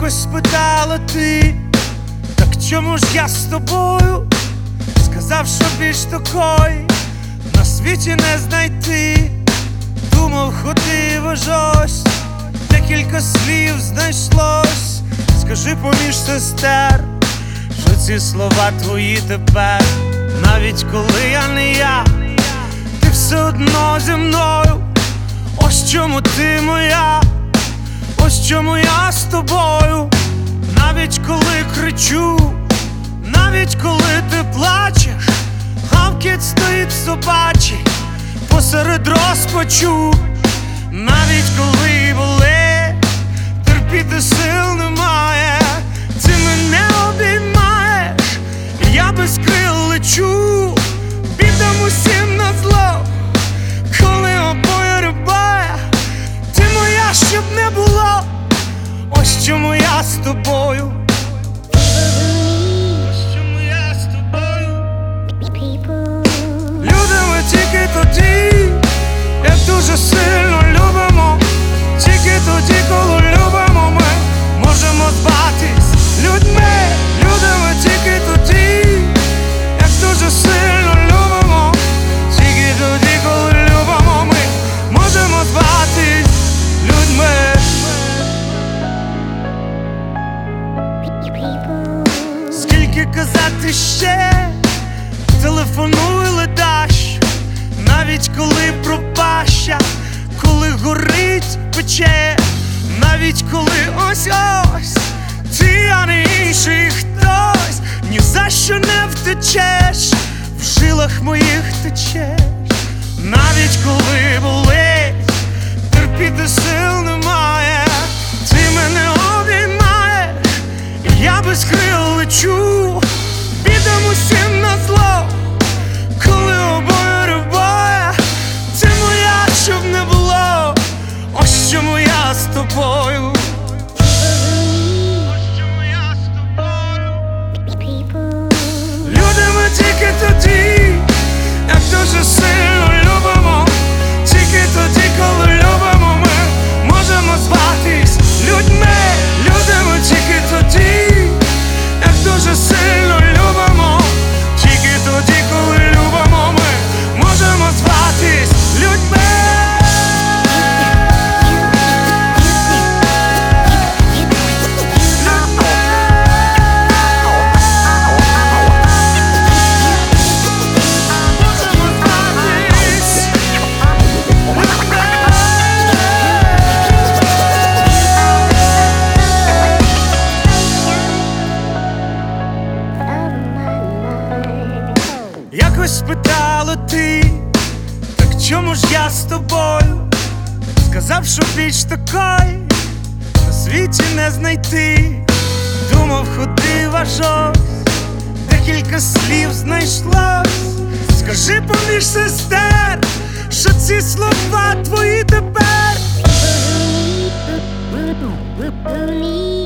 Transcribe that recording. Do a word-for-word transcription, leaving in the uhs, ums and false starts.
Якось спитала ти, так чому ж я з тобою? Сказав, що більш такої на світі не знайти. Думав, ходив аж ось, декілька слів знайшлось. Скажи поміж сестер, що ці слова твої тепер. Навіть коли я не я, ти все одно зі мною. Ось чому ти моя, ось чому я з тобою. Навіть коли кричу, навіть коли ти плачеш, гавкіт стоїть собачий посеред розпачу. Навіть коли болить, терпіти сил немає, ти мене обіймаєш, і я без крил лечу. Бідам усім назло, коли обоє рибає, ти моя, щоб не було. Ось чому я з тобою. Ось чому я з тобою. Любимо тільки тоді, як дуже сильно любимо. Тільки тоді, коли любимо, ми можемо зватись людьми. Любимо тільки тоді, як дуже сильно любимо. Тільки тоді, коли любимо, ми можемо зватись людьми. Скільки казати ще, телефонуй ледаш, навіть коли пропаща, коли горить пече, навіть коли ось-ось ти, а не інший хтось. Ні за що не втечеш, в жилах моїх течеш. Навіть коли болить, терпіти сил немає, ти мене обіймаєш, і я без крил лечу. Бідам усім назло, коли обоє рибає, ти моя, щоб не було. Ось чому я з тобою. Ось чому я з тобою. Любимо тільки тоді, як дуже сильно любимо. Тільки тоді, коли любимо, ми можемо зватись людьми. Любимо тільки тоді, як дуже сильно любимо. Тільки тоді, коли любимо, ми можемо зватись людьми. Якось спитала ти, так чому ж я з тобою? Сказав, що більш такої на світі не знайти. Думав, ходив аж ось, декілька слів знайшлось. Скажи поміж сестер, що ці слова твої тепер.